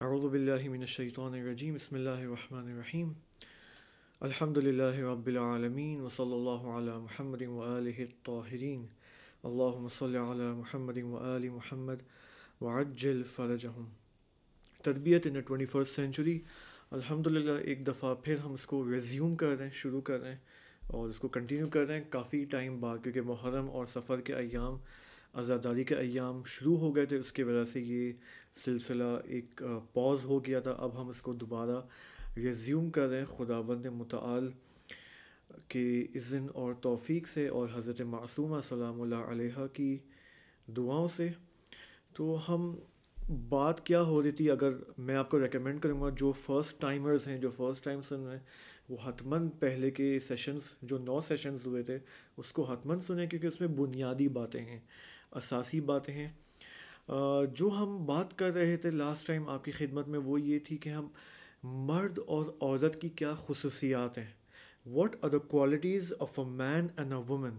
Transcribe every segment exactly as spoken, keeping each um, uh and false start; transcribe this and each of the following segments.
اعوذ باللہ من الشیطان الرجیم بسم اللہ الرحمن الرحیم الحمد للہ رب العالمین وصلی اللہ علی محمد وآلہ الطاہرین اللہم صلی علی محمد وآل محمد وعجل فرجہم. تربیت ان ٹوئنٹی فرسٹ سینچری. الحمد للہ ایک دفعہ پھر ہم اس کو ریزیوم کر رہے ہیں، شروع کر رہے ہیں اور اس کو کنٹینیو کر رہے ہیں کافی ٹائم بعد، کیونکہ محرم اور سفر کے ایام، عزاداری کے ایام شروع ہو گئے تھے، اس کی وجہ سے یہ سلسلہ ایک پاز ہو گیا تھا. اب ہم اس کو دوبارہ ریزیوم کر رہے ہیں خداوند متعال کے اذن اور توفیق سے اور حضرت معصومہ سلام اللہ علیہا کی دعاؤں سے. تو ہم بات کیا ہو رہی تھی، اگر میں آپ کو ریکمینڈ کروں گا جو فرسٹ ٹائمرز ہیں، جو فرسٹ ٹائم سن رہے ہیں، وہ حتماً پہلے کے سیشنز جو نو سیشنز ہوئے تھے اس کو حتماً سنیں، کیونکہ اس میں بنیادی باتیں ہیں، اساسی باتیں ہیں. جو ہم بات کر رہے تھے لاسٹ ٹائم آپ کی خدمت میں، وہ یہ تھی کہ ہم مرد اور عورت کی کیا خصوصیات ہیں. What are the qualities of a man and a woman.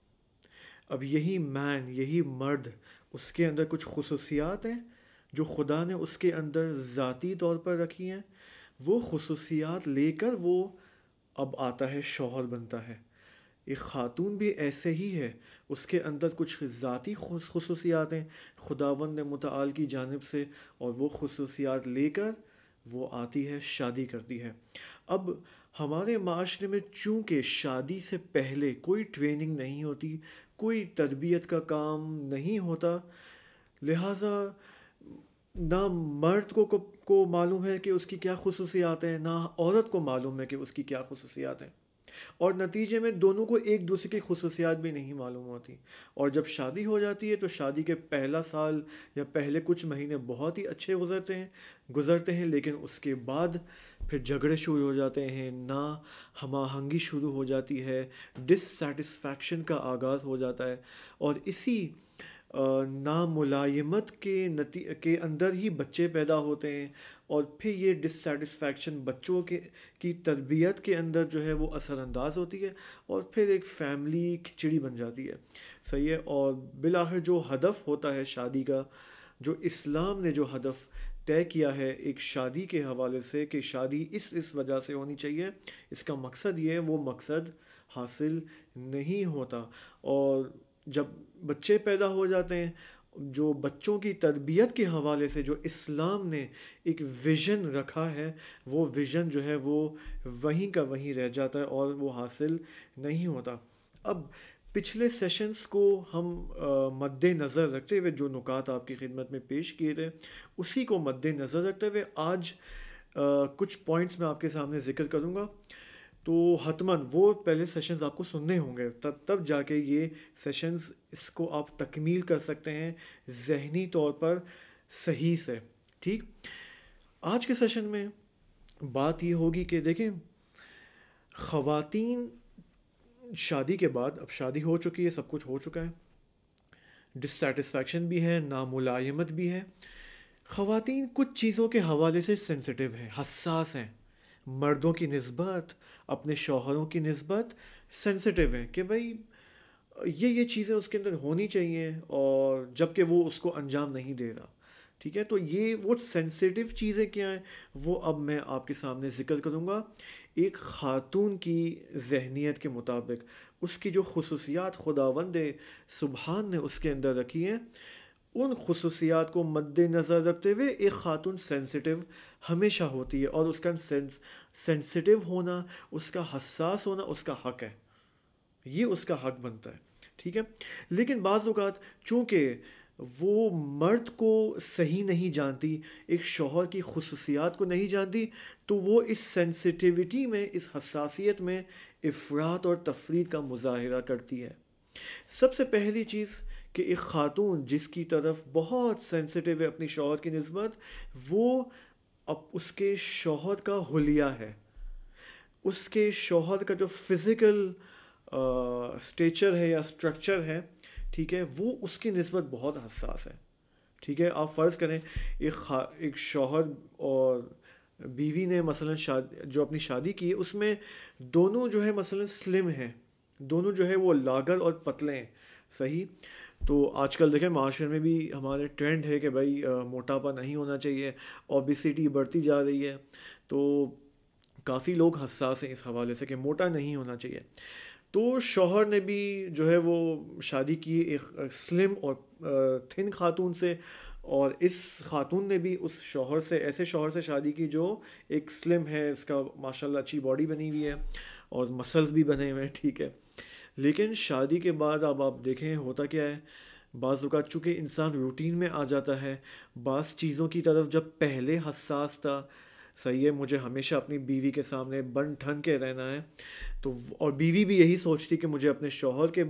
اب یہی مین، یہی مرد، اس کے اندر کچھ خصوصیات ہیں جو خدا نے اس کے اندر ذاتی طور پر رکھی ہیں. وہ خصوصیات لے کر وہ اب آتا ہے، شوہر بنتا ہے. ایک خاتون بھی ایسے ہی ہے، اس کے اندر کچھ ذاتی خصوصیات ہیں خداوند متعال کی جانب سے، اور وہ خصوصیات لے کر وہ آتی ہے، شادی کرتی ہے. اب ہمارے معاشرے میں چونکہ شادی سے پہلے کوئی ٹریننگ نہیں ہوتی، کوئی تربیت کا کام نہیں ہوتا، لہٰذا نہ مرد کو کو معلوم ہے کہ اس کی کیا خصوصیات ہیں، نہ عورت کو معلوم ہے کہ اس کی کیا خصوصیات ہیں، اور نتیجے میں دونوں کو ایک دوسرے کی خصوصیات بھی نہیں معلوم ہوتی. اور جب شادی ہو جاتی ہے تو شادی کے پہلا سال یا پہلے کچھ مہینے بہت ہی اچھے گزرتے ہیں گزرتے ہیں لیکن اس کے بعد پھر جھگڑے شروع ہو جاتے ہیں، نا ہم آہنگی شروع ہو جاتی ہے، ڈس سیٹسفیکشن کا آغاز ہو جاتا ہے، اور اسی ناملائمت کے نتی کے اندر ہی بچے پیدا ہوتے ہیں، اور پھر یہ ڈس سیٹسفیکشن بچوں کے کی تربیت کے اندر جو ہے وہ اثر انداز ہوتی ہے، اور پھر ایک فیملی کھچڑی بن جاتی ہے. صحیح ہے. اور بالآخر جو ہدف ہوتا ہے شادی کا، جو اسلام نے جو ہدف طے کیا ہے ایک شادی کے حوالے سے کہ شادی اس اس وجہ سے ہونی چاہیے، اس کا مقصد یہ ہے، وہ مقصد حاصل نہیں ہوتا. اور جب بچے پیدا ہو جاتے ہیں، جو بچوں کی تربیت کے حوالے سے جو اسلام نے ایک ویژن رکھا ہے، وہ ویژن جو ہے وہ وہیں کا وہیں رہ جاتا ہے اور وہ حاصل نہیں ہوتا. اب پچھلے سیشنز کو ہم مد نظر رکھتے ہوئے جو نکات آپ کی خدمت میں پیش کیے تھے، اسی کو مد نظر رکھتے ہوئے آج کچھ پوائنٹس میں آپ کے سامنے ذکر کروں گا. تو حتماً وہ پہلے سیشنز آپ کو سننے ہوں گے، تب تب جا کے یہ سیشنز اس کو آپ تکمیل کر سکتے ہیں ذہنی طور پر صحیح سے. ٹھیک. آج کے سیشن میں بات یہ ہوگی کہ دیکھیں، خواتین شادی کے بعد، اب شادی ہو چکی ہے، سب کچھ ہو چکا ہے، ڈس سیٹسفیکشن بھی ہے، ناملائمت بھی ہے. خواتین کچھ چیزوں کے حوالے سے سینسٹیو ہیں، حساس ہیں، مردوں کی نسبت، اپنے شوہروں کی نسبت سینسٹیو ہیں کہ بھائی یہ یہ چیزیں اس کے اندر ہونی چاہیے، اور جب کہ وہ اس کو انجام نہیں دے رہا. ٹھیک ہے. تو یہ وہ سینسٹیو چیزیں کیا ہیں وہ اب میں آپ کے سامنے ذکر کروں گا. ایک خاتون کی ذہنیت کے مطابق اس کی جو خصوصیات خداوند سبحان نے اس کے اندر رکھی ہیں، ان خصوصیات کو مد نظر رکھتے ہوئے ایک خاتون سینسٹیو ہمیشہ ہوتی ہے، اور اس کا سینس سینسٹیو ہونا، اس کا حساس ہونا اس کا حق ہے، یہ اس کا حق بنتا ہے. ٹھیک ہے. لیکن بعض اوقات چونکہ وہ مرد کو صحیح نہیں جانتی، ایک شوہر کی خصوصیات کو نہیں جانتی، تو وہ اس سینسٹیوٹی میں، اس حساسیت میں افراط اور تفریط کا مظاہرہ کرتی ہے. سب سے پہلی چیز کہ ایک خاتون جس کی طرف بہت سینسٹیو ہے اپنی شوہر کی نسبت، وہ اب اس کے شوہر کا حلیہ ہے، اس کے شوہر کا جو فزیکل اسٹیچر ہے یا اسٹرکچر ہے، ٹھیک ہے، وہ اس کی نسبت بہت حساس ہے. ٹھیک ہے. آپ فرض کریں ایک خا ایک شوہر اور بیوی نے مثلا شاد جو اپنی شادی کی ہے، اس میں دونوں جو ہے مثلا سلم ہیں، دونوں جو ہے وہ لاغر اور پتلے ہیں. صحیح. تو آج کل دیکھیں معاشرے میں بھی ہمارے ٹرینڈ ہے کہ بھائی موٹاپا نہیں ہونا چاہیے، اوبیسٹی بڑھتی جا رہی ہے، تو کافی لوگ حساس ہیں اس حوالے سے کہ موٹا نہیں ہونا چاہیے۔ تو شوہر نے بھی جو ہے وہ شادی کی ایک سلم اور تھن خاتون سے، اور اس خاتون نے بھی اس شوہر سے، ایسے شوہر سے شادی کی جو ایک سلم ہے، اس کا ماشاءاللہ اچھی باڈی بنی ہوئی ہے اور مسلز بھی بنے ہوئے ہیں، ٹھیک ہے۔ لیکن شادی کے بعد اب آپ دیکھیں ہوتا کیا ہے، بعض اوقات چونکہ انسان روٹین میں آ جاتا ہے، بعض چیزوں کی طرف جب پہلے حساس تھا، صحیح ہے، مجھے ہمیشہ اپنی بیوی کے سامنے بن ٹھن کے رہنا ہے، تو اور بیوی بھی یہی سوچتی کہ مجھے اپنے شوہر کے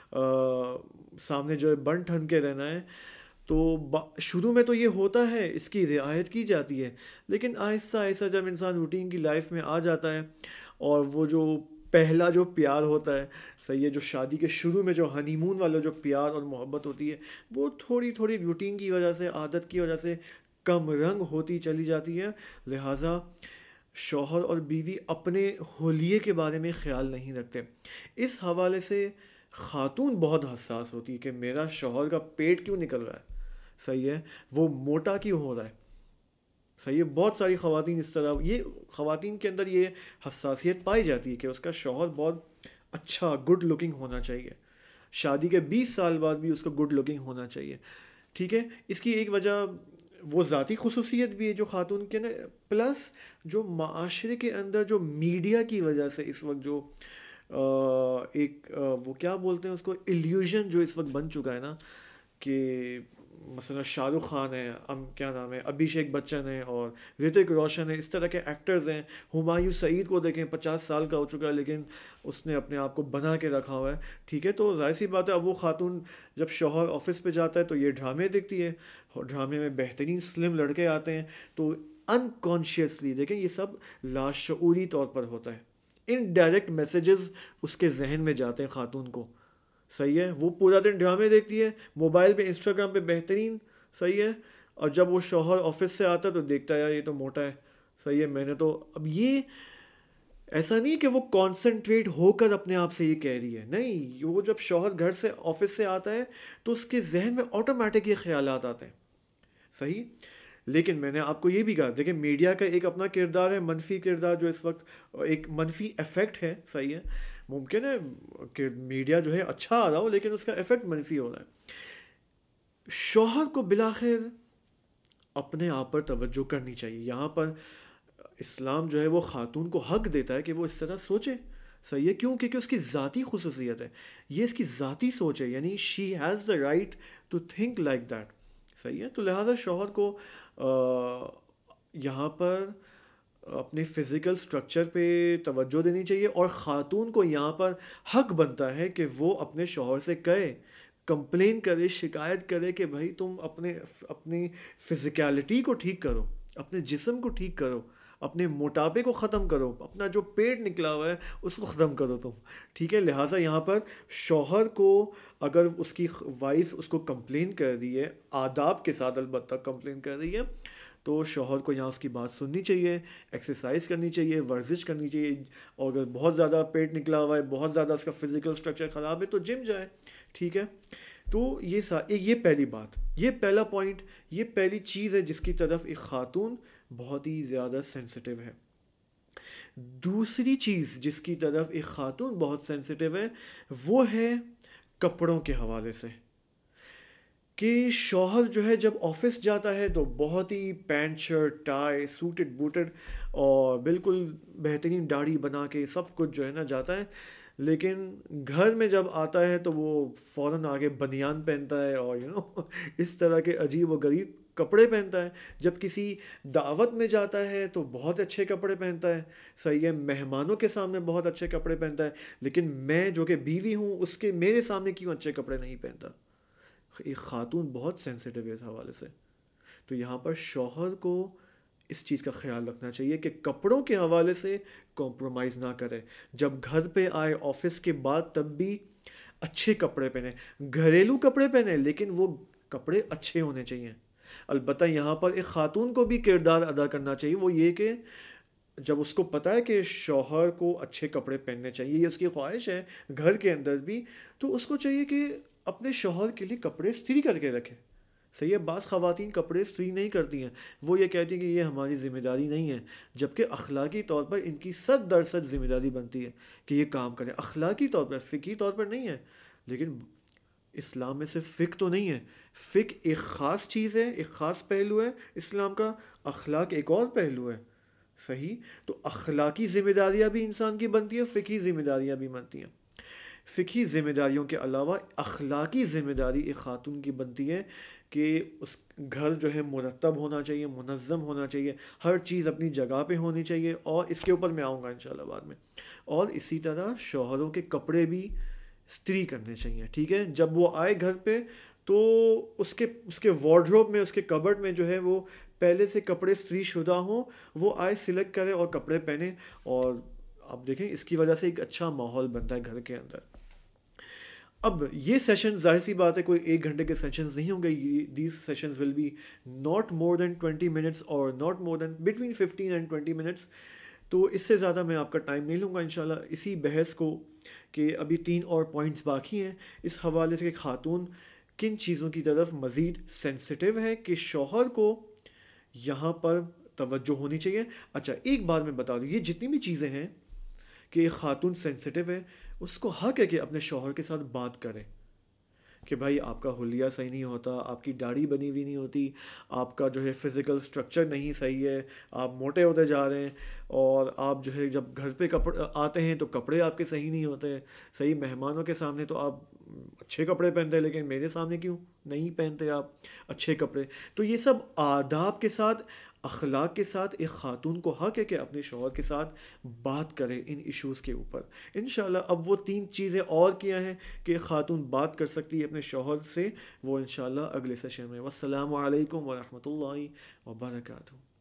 سامنے جو ہے بن ٹھن کے رہنا ہے، تو شروع میں تو یہ ہوتا ہے، اس کی رعایت کی جاتی ہے، لیکن آہستہ آہستہ جب انسان روٹین کی لائف میں آ جاتا ہے، اور وہ جو پہلا جو پیار ہوتا ہے، صحیح ہے، جو شادی کے شروع میں جو ہنی مون والا جو پیار اور محبت ہوتی ہے، وہ تھوڑی تھوڑی روٹین کی وجہ سے، عادت کی وجہ سے کم رنگ ہوتی چلی جاتی ہے، لہٰذا شوہر اور بیوی اپنے حلیے کے بارے میں خیال نہیں رکھتے۔ اس حوالے سے خاتون بہت حساس ہوتی ہے کہ میرا شوہر کا پیٹ کیوں نکل رہا ہے، صحیح ہے، وہ موٹا کیوں ہو رہا ہے، صحیح ہے۔ بہت ساری خواتین اس طرح، یہ خواتین کے اندر یہ حساسیت پائی جاتی ہے کہ اس کا شوہر بہت اچھا گڈ لکنگ ہونا چاہیے، شادی کے بیس سال بعد بھی اس کو گڈ لکنگ ہونا چاہیے، ٹھیک ہے۔ اس کی ایک وجہ وہ ذاتی خصوصیت بھی ہے جو خاتون کے نا، پلس جو معاشرے کے اندر جو میڈیا کی وجہ سے اس وقت جو ایک وہ کیا بولتے ہیں اس کو، ایلیوژن جو اس وقت بن چکا ہے نا، کہ مثلا شاہ رخ خان ہے، ام کیا نام ہے، ابھیشیک بچن ہے، اور رتک روشن ہے، اس طرح کے ایکٹرز ہیں۔ ہمایوں سعید کو دیکھیں، پچاس سال کا ہو چکا ہے لیکن اس نے اپنے آپ کو بنا کے رکھا ہوا ہے، ٹھیک ہے۔ تو ظاہر سی بات ہے، اب وہ خاتون جب شوہر آفس پہ جاتا ہے تو یہ ڈرامے دیکھتی ہے، اور ڈرامے میں بہترین سلم لڑکے آتے ہیں، تو انکانشیسلی دیکھیں یہ سب لاشعوری طور پر ہوتا ہے، انڈائریکٹ میسیجز اس کے ذہن میں جاتے ہیں خاتون کو، صحیح ہے۔ وہ پورا دن ڈرامے دیکھتی ہے، موبائل پہ انسٹاگرام پہ بہترین، صحیح ہے، اور جب وہ شوہر آفس سے آتا ہے تو دیکھتا ہے یار یہ تو موٹا ہے، صحیح ہے، میں نے تو اب یہ ایسا نہیں کہ وہ کانسنٹریٹ ہو کر اپنے آپ سے یہ کہہ رہی ہے، نہیں، وہ جب شوہر گھر سے آفس سے آتا ہے تو اس کے ذہن میں آٹومیٹک یہ خیالات آتے ہیں، صحیح۔ لیکن میں نے آپ کو یہ بھی کہا، دیکھیں میڈیا کا ایک اپنا کردار ہے، منفی کردار جو اس وقت ایک منفی ایفیکٹ ہے، صحیح ہے، ممکن ہے کہ میڈیا جو ہے اچھا آ رہا ہو لیکن اس کا ایفیکٹ منفی ہو رہا ہے۔ شوہر کو بلاخر اپنے آپ پر توجہ کرنی چاہیے، یہاں پر اسلام جو ہے وہ خاتون کو حق دیتا ہے کہ وہ اس طرح سوچے، صحیح ہے، کیوں؟ کیونکہ اس کی ذاتی خصوصیت ہے، یہ اس کی ذاتی سوچ ہے، یعنی she has the right to think like that, صحیح ہے۔ تو لہٰذا شوہر کو یہاں پر اپنے فزیکل سٹرکچر پہ توجہ دینی چاہیے، اور خاتون کو یہاں پر حق بنتا ہے کہ وہ اپنے شوہر سے کہے، کمپلین کرے، شکایت کرے کہ بھائی تم اپنے اپنی فزیکالٹی کو ٹھیک کرو، اپنے جسم کو ٹھیک کرو، اپنے موٹاپے کو ختم کرو، اپنا جو پیٹ نکلا ہوا ہے اس کو ختم کرو تم، ٹھیک ہے۔ لہٰذا یہاں پر شوہر کو اگر اس کی وائف اس کو کمپلین کر رہی ہے، آداب کے ساتھ البتہ کمپلین کر رہی ہے، تو شوہر کو یہاں اس کی بات سننی چاہیے، ایکسرسائز کرنی چاہیے، ورزش کرنی چاہیے، اور اگر بہت زیادہ پیٹ نکلا ہوا ہے، بہت زیادہ اس کا فزیکل سٹرکچر خراب ہے تو جم جائے، ٹھیک ہے۔ تو یہ سا یہ پہلی بات، یہ پہلا پوائنٹ، یہ پہلی چیز ہے جس کی طرف ایک خاتون بہت ہی زیادہ سینسٹیو ہے۔ دوسری چیز جس کی طرف ایک خاتون بہت سینسٹیو ہے وہ ہے کپڑوں کے حوالے سے، کہ شوہر جو ہے جب آفس جاتا ہے تو بہت ہی pant shirt, tie, suited booted اور بالکل بہترین داڑھی بنا کے سب کچھ جو ہے نا جاتا ہے، لیکن گھر میں جب آتا ہے تو وہ فوراً آگے بنیان پہنتا ہے اور یو نو اس طرح کے عجیب و غریب کپڑے پہنتا ہے۔ جب کسی دعوت میں جاتا ہے تو بہت اچھے کپڑے پہنتا ہے، صحیح ہے، مہمانوں کے سامنے بہت اچھے کپڑے پہنتا ہے، لیکن میں جو کہ بیوی ہوں اس کے میرے سامنے کیوں اچھے کپڑے نہیں پہنتا؟ ایک خاتون بہت سینسٹیو ہے اس حوالے سے، تو یہاں پر شوہر کو اس چیز کا خیال رکھنا چاہیے کہ کپڑوں کے حوالے سے کمپرومائز نہ کرے، جب گھر پہ آئے آفس کے بعد تب بھی اچھے کپڑے پہنے، گھریلو کپڑے پہنے لیکن وہ کپڑے اچھے ہونے چاہیے۔ البتہ یہاں پر ایک خاتون کو بھی کردار ادا کرنا چاہیے، وہ یہ کہ جب اس کو پتہ ہے کہ شوہر کو اچھے کپڑے پہننے چاہیے، یہ اس کی خواہش ہے گھر کے اندر بھی، تو اس کو چاہیے کہ اپنے شوہر کے لیے کپڑے استری کر کے رکھے. صحیح ہے, بعض خواتین کپڑے استری نہیں کرتی ہیں, وہ یہ کہتی ہیں کہ یہ ہماری ذمہ داری نہیں ہے, جبکہ اخلاقی طور پر ان کی صد درصد ذمہ داری بنتی ہے کہ یہ کام کریں. اخلاقی طور پر, فقہی طور پر نہیں ہے. لیکن اسلام میں صرف فقہ تو نہیں ہے, فقہ ایک خاص چیز ہے, ایک خاص پہلو ہے اسلام کا, اخلاق ایک اور پہلو ہے. صحیح, تو اخلاقی ذمہ داریاں بھی انسان کی بنتی ہیں, فقہی ذمہ داریاں بھی بنتی ہیں. فقہی ذمہ داریوں کے علاوہ اخلاقی ذمہ داری ایک خاتون کی بنتی ہے کہ اس گھر جو ہے مرتب ہونا چاہیے, منظم ہونا چاہیے, ہر چیز اپنی جگہ پہ ہونی چاہیے, اور اس کے اوپر میں آؤں گا انشاءاللہ بعد میں. اور اسی طرح شوہروں کے کپڑے بھی استری کرنے چاہیے. ٹھیک ہے, جب وہ آئے گھر پہ تو اس کے اس کے وارڈروب میں, اس کے کبرڈ میں جو ہے وہ پہلے سے کپڑے استری شدہ ہوں, وہ آئے سلیکٹ کرے اور کپڑے پہنے. اور آپ دیکھیں اس کی وجہ سے ایک اچھا ماحول بنتا ہے گھر کے اندر. اب یہ سیشن ظاہر سی بات ہے کوئی ایک گھنٹے کے سیشنز نہیں ہوں گے. These sessions will be not more than twenty minutes اور not more than between fifteen and twenty minutes. تو اس سے زیادہ میں آپ کا ٹائم نہیں لوں گا انشاءاللہ اسی بحث کو, کہ ابھی تین اور پوائنٹس باقی ہیں اس حوالے سے کہ خاتون کن چیزوں کی طرف مزید سینسٹیو ہے کہ شوہر کو یہاں پر توجہ ہونی چاہیے. اچھا ایک بات میں بتا دوں, یہ جتنی بھی چیزیں ہیں کہ ایک خاتون سینسٹیو ہے, اس کو حق ہے کہ اپنے شوہر کے ساتھ بات کرے کہ بھائی آپ کا حلیہ صحیح نہیں ہوتا, آپ کی داڑھی بنی ہوئی نہیں ہوتی, آپ کا جو ہے فزیکل سٹرکچر نہیں صحیح ہے, آپ موٹے ہوتے جا رہے ہیں, اور آپ جو ہے جب گھر پہ کپڑے آتے ہیں تو کپڑے آپ کے صحیح نہیں ہوتے. صحیح, مہمانوں کے سامنے تو آپ اچھے کپڑے پہنتے ہیں, لیکن میرے سامنے کیوں نہیں پہنتے آپ اچھے کپڑے. تو یہ سب آداب کے ساتھ, اخلاق کے ساتھ ایک خاتون کو حق ہے کہ اپنے شوہر کے ساتھ بات کرے ان ایشوز کے اوپر. انشاءاللہ اب وہ تین چیزیں اور کیا ہیں کہ خاتون بات کر سکتی ہے اپنے شوہر سے, وہ انشاءاللہ اگلے سیشن میں. والسلام علیکم ورحمۃ اللہ وبرکاتہ.